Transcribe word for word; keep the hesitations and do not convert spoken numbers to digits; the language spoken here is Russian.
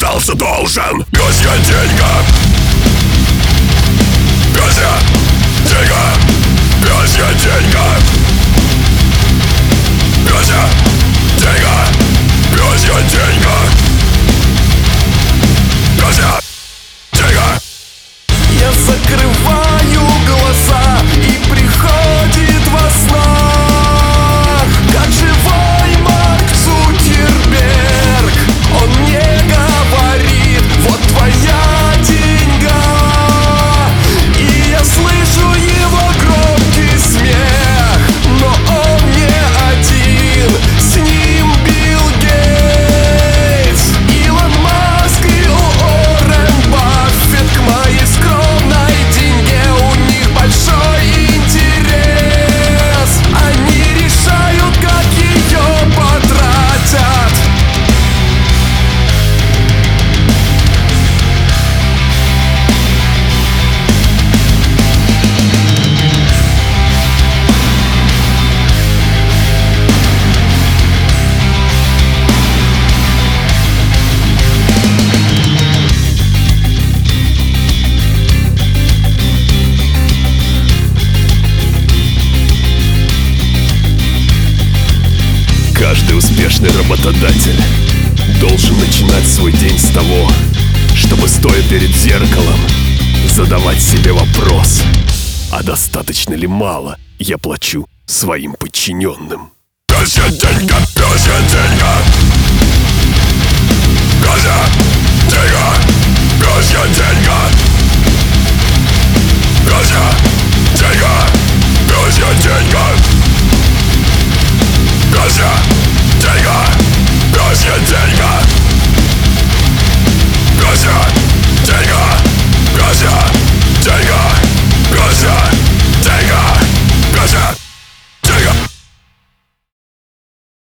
остался должен. Пёсья деньга, пёсья деньга, пёсья деньга, пёсья деньга, пёсья деньга, пёсья деньга. Я закрываю глаза, и приходит во снах, как живой Марк Цукерберг. Он мне говорит: вот твоя деньга. И я слышу его громкий смех, но он не один, с ним Билл Гейтс, Илон Маск и Уоррен Баффет. К моей скромной деньге у них большой интерес. Они решают, как ее потратят. Каждый успешный работодатель должен начинать свой день с того, чтобы, стоя перед зеркалом, задавать себе вопрос: а достаточно ли мало я плачу своим подчиненным? Пёсья деньга, пёсья деньга, пёсья деньга, пёсья деньга, пёсья деньга, пёсья